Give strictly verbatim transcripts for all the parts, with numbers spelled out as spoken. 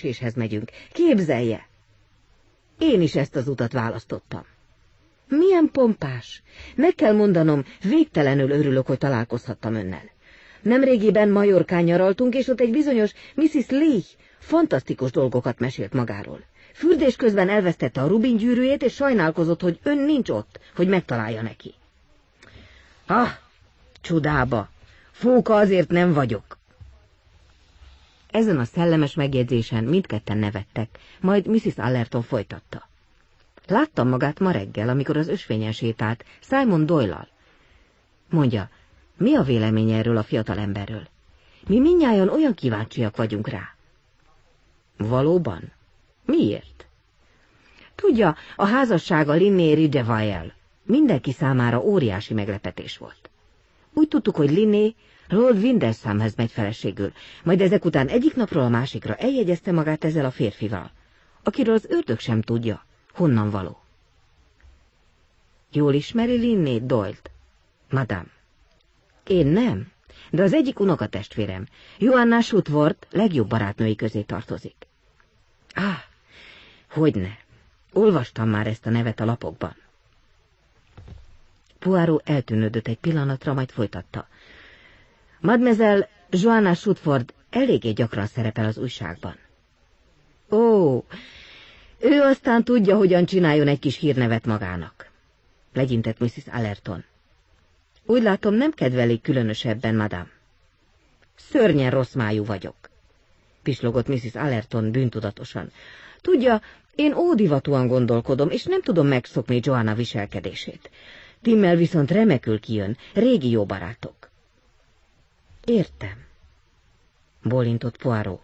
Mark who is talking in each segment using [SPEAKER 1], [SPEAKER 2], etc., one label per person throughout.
[SPEAKER 1] kereséshez megyünk. Képzelje! Én is ezt az utat választottam. Milyen pompás! Meg kell mondanom, végtelenül örülök, hogy találkozhattam önnel. Nemrégiben Majorkán nyaraltunk, és ott egy bizonyos missziz Leigh fantasztikus dolgokat mesélt magáról. Fürdés közben elvesztette a rubin gyűrűjét, és sajnálkozott, hogy ön nincs ott, hogy megtalálja neki. Ah, csodába! Fóka azért nem vagyok. Ezen a szellemes megjegyzésen mindketten nevettek, majd missziz Allerton folytatta. Láttam magát ma reggel, amikor az ösvényen sétált, Simon Doyle-al. Mondja, mi a véleménye erről a fiatalemberről? Mi mindnyájan olyan kíváncsiak vagyunk rá. Valóban? Miért? Tudja, a házassága Linné Ridgeway-el mindenki számára óriási meglepetés volt. Úgy tudtuk, hogy Linné Lord Windleshamhez megy feleségül, majd ezek után egyik napról a másikra eljegyezte magát ezzel a férfival, akiről az ördög sem tudja, honnan való. Jól ismeri Linné Doyle-t, madame? Én nem, de az egyik unokatestvérem, Joanna Shutworth legjobb barátnői közé tartozik. Ah, hogyne, olvastam már ezt a nevet a lapokban. Poirot eltűnődött egy pillanatra, majd folytatta. Mademoiselle Joanna Shutworth eléggé gyakran szerepel az újságban. Ó, ő aztán tudja, hogyan csináljon egy kis hírnevet magának, legyintett missziz Allerton. Úgy látom, nem kedvelik különösebben, madame. Szörnyen rossz májú vagyok, pislogott missziz Allerton bűntudatosan. Tudja, én ódivatúan gondolkodom, és nem tudom megszokni Joanna viselkedését. Timmel viszont remekül kijön, régi jó barátok. Értem, bólintott Poirot.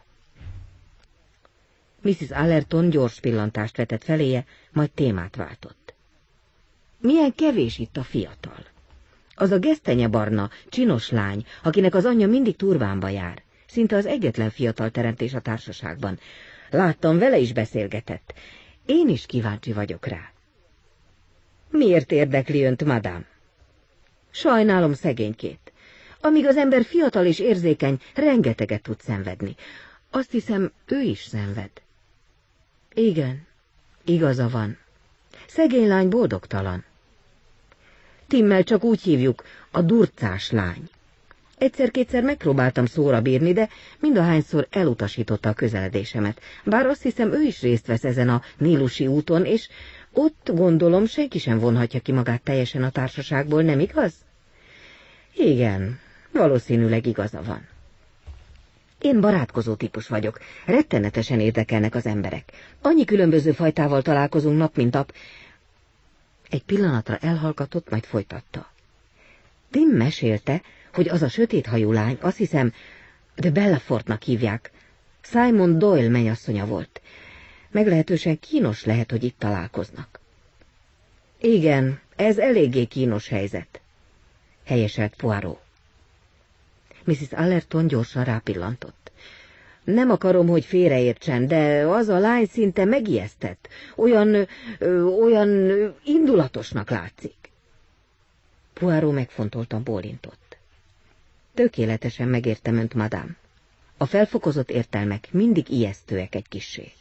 [SPEAKER 1] missziz Allerton gyors pillantást vetett feléje, majd témát váltott. Milyen kevés itt a fiatal. Az a gesztenyebarna, csinos lány, akinek az anyja mindig turbánba jár, szinte az egyetlen fiatal teremtés a társaságban. Láttam, vele is beszélgetett. Én is kíváncsi vagyok rá. Miért érdekli önt, madame? Sajnálom szegénykét. Amíg az ember fiatal és érzékeny, rengeteget tud szenvedni. Azt hiszem, ő is szenved. Igen, igaza van. Szegény lány boldogtalan. Timmel csak úgy hívjuk, a durcás lány. Egyszer-kétszer megpróbáltam szóra bírni, de mindahányszor elutasította a közeledésemet. Bár azt hiszem, ő is részt vesz ezen a nílusi úton, és ott, gondolom, senki sem vonhatja ki magát teljesen a társaságból, nem igaz? Igen, valószínűleg igaza van. Én barátkozó típus vagyok, rettenetesen érdekelnek az emberek. Annyi különböző fajtával találkozunk nap, mint nap. Egy pillanatra elhallgatott, majd folytatta. Tim mesélte, hogy az a sötéthajú lány, azt hiszem, de Bellafortnak hívják, Simon Doyle menyasszonya volt. Meglehetősen kínos lehet, hogy itt találkoznak. Igen, ez eléggé kínos helyzet, helyeselt Poirot. missziz Allerton gyorsan rápillantott. Nem akarom, hogy félreértsen, de az a lány szinte megijesztett. Olyan, ö, olyan indulatosnak látszik. Poirot megfontoltan bólintott. Tökéletesen megértem önt, madame. A felfokozott értelmek mindig ijesztőek egy kissé.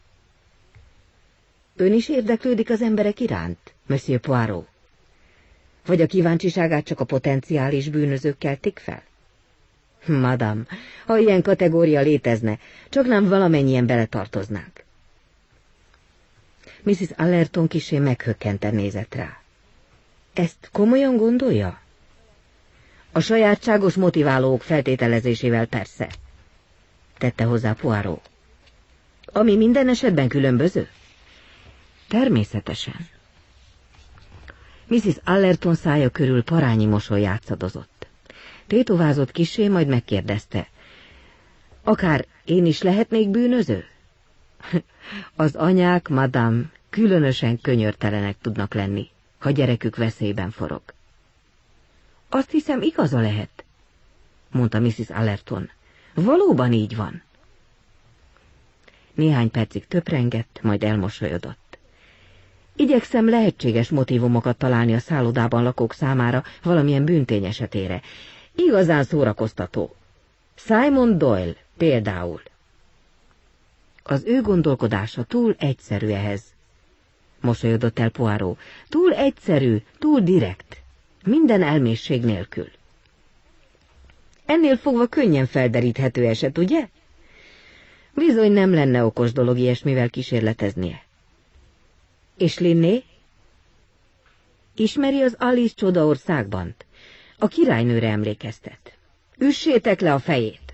[SPEAKER 1] Ön is érdeklődik az emberek iránt, Monsieur Poirot? Vagy a kíváncsiságát csak a potenciális bűnözők keltik fel? Madame, ha ilyen kategória létezne, csak nem valamennyien beletartoznánk. missziz Allerton kissé meghökkenten nézett rá. Ezt komolyan gondolja? A sajátságos motiválók feltételezésével persze, tette hozzá Poirot. Ami minden esetben különböző? Természetesen. missziz Allerton szája körül parányi mosoly játszadozott. Tétovázott kissé, majd megkérdezte. Akár én is lehetnék bűnöző? Az anyák, madame, különösen könyörtelenek tudnak lenni, ha gyerekük veszélyben forog. Azt hiszem, igaza lehet, mondta missziz Allerton. Valóban így van. Néhány percig töprengett, majd elmosolyodott. Igyekszem lehetséges motívumokat találni a szállodában lakók számára valamilyen bűntény esetére. Igazán szórakoztató. Simon Doyle például. Az ő gondolkodása túl egyszerű ehhez. Mosolyodott el Poirot. Túl egyszerű, túl direkt. Minden elmészség nélkül. Ennél fogva könnyen felderíthető eset, ugye? Bizony nem lenne okos dolog ilyesmivel kísérleteznie. És Linné? Ismeri az Alice csodaországban? A királynőre emlékeztet. Üssétek le a fejét!